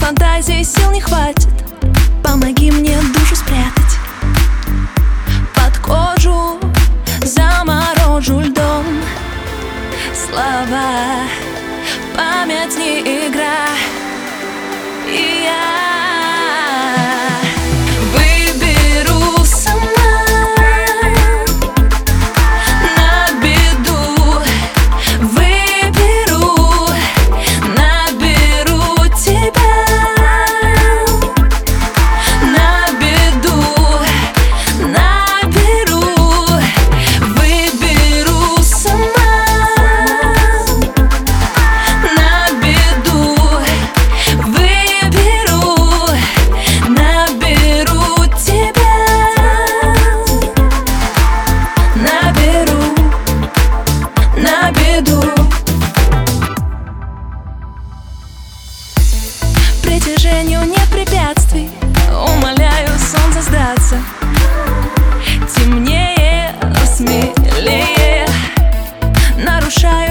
фантазии сил не хватит. Помоги мне душу спрятать под кожу, заморожу льдом. Слова, память не игра, и я выберу сама на беду, выберу, наберу тебя на беду, наберу, выберу сама на беду, выберу, наберу тебя, наберу, на беду. Притяжению нет препятствий, умоляю солнце сдаться. Темнее, смелее, нарушаю